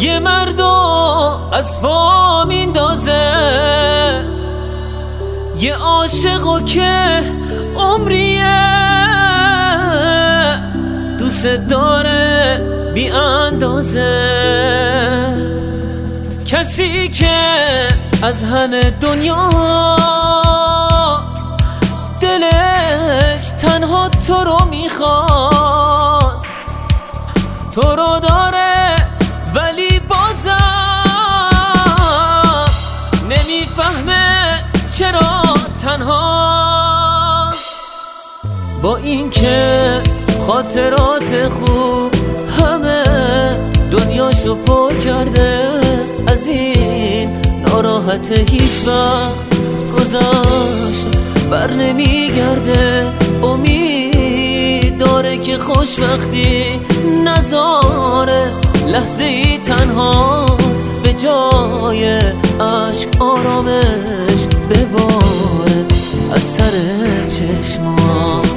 یه مردو از پا میندازه، یه عاشقو که عمریه دوست داره بی اندازه. کسی که از همه دنیا دلش تنها تو رو میخواست، تو رو داره ولی بازم نمیفهمه چرا تنهاست. با اینکه خاطرات خوب همه دنیاشو پر کرده، از این ناراحت هیچ وقت گذشت بر نمیگرده. امید داره که خوشبختی نذاره لحظه ای تنهات به جای عشق آرامش بباره از سر چشمات.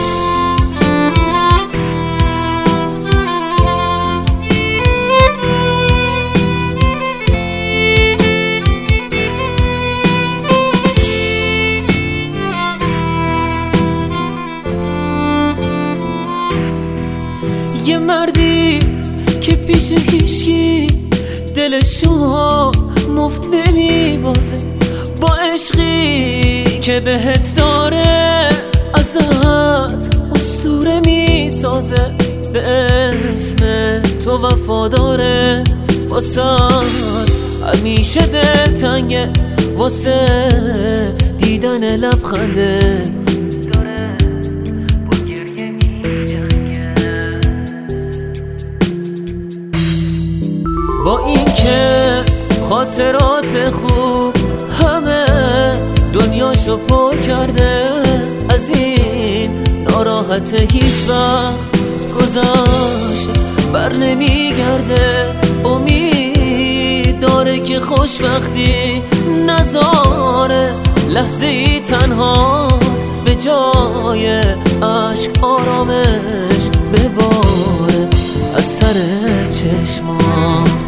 یه مردی که پیش هیچکی دلشو مفت نمیبازه، با عشقی که بهت داره ازت اسطوره میسازه. به اسم تو وفاداره، واسه همیشه دلتنگه، واسه دیدن لبخنده با اینکه خاطرات خوب همه دنیاشو پر کرده، از این ناراحت هیچ وقت گذشت بر نمیگرده. امید داره که خوشبختی نذاره لحظه ای تنهات به جای عشق آرامش بباره از سر چشمات.